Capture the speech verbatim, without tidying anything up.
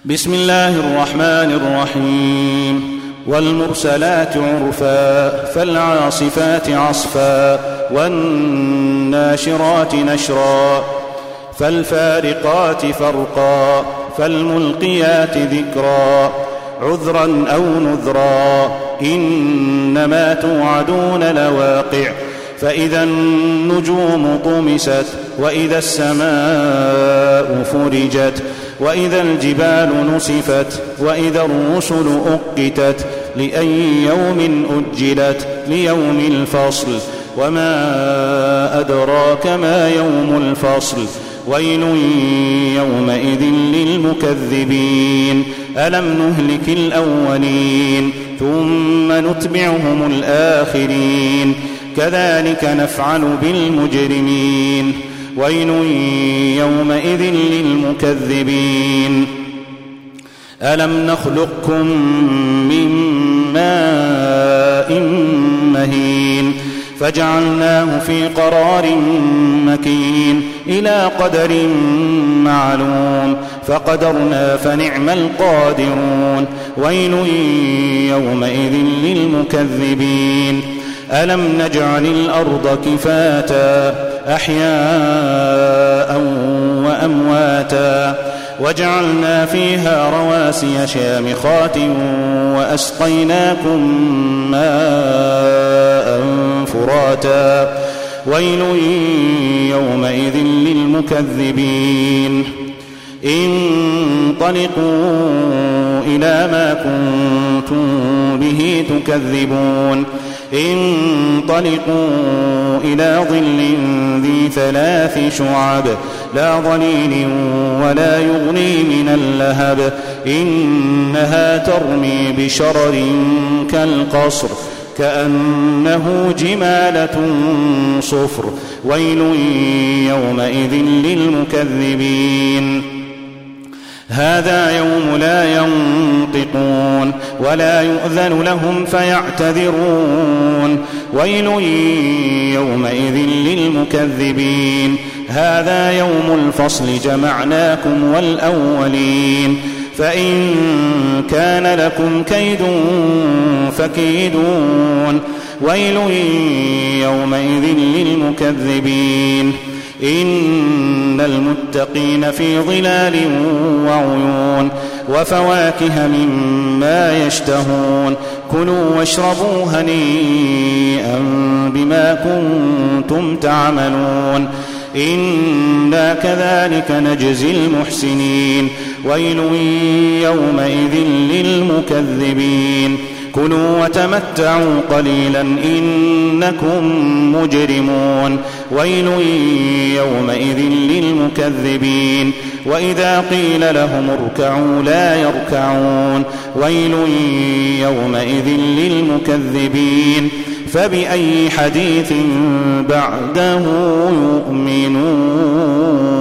بسم الله الرحمن الرحيم والمرسلات عرفا فالعاصفات عصفا والناشرات نشرا فالفارقات فرقا فالملقيات ذكرا عذرا أو نذرا إنما توعدون لواقع فإذا النجوم طمست وإذا السماء فرجت وإذا الجبال نسفت وإذا الرسل أقتت لأي يوم أجلت ليوم الفصل وما أدراك ما يوم الفصل ويل يومئذ للمكذبين ألم نهلك الأولين ثم نتبعهم الآخرين كذلك نفعل بالمجرمين ويل يومئذ للمكذبين ألم نخلقكم من ماء مهين فجعلناه في قرار مكين إلى قدر معلوم فقدرنا فنعم القادرون ويل يومئذ للمكذبين ألم نجعل الأرض كفاتا أحياء وأمواتا وجعلنا فيها رواسي شامخات وأسقيناكم ماء فراتا ويل يومئذ للمكذبين انطلقوا إلى ما كنتم به تكذبون انطلقوا إلى ظل ذي ثلاث شعب لا ظليل ولا يغني من اللهب إنها ترمي بشرر كالقصر كأنه جمالة صفر ويل يومئذ للمكذبين هذا يوم لا ينطقون ولا يؤذن لهم فيعتذرون ويل يومئذ للمكذبين هذا يوم الفصل جمعناكم والأولين فإن كان لكم كيد فكيدون ويل يومئذ للمكذبين إن المتقين في ظلال وعيون وفواكه مما يشتهون كلوا واشربوا هنيئا بما كنتم تعملون إنا كذلك نجزي المحسنين ويل يومئذ للمكذبين كلوا وتمتعوا قليلا إنكم مجرمون ويل يومئذ للمكذبين وإذا قيل لهم اركعوا لا يركعون ويل يومئذ للمكذبين فبأي حديث بعده يؤمنون.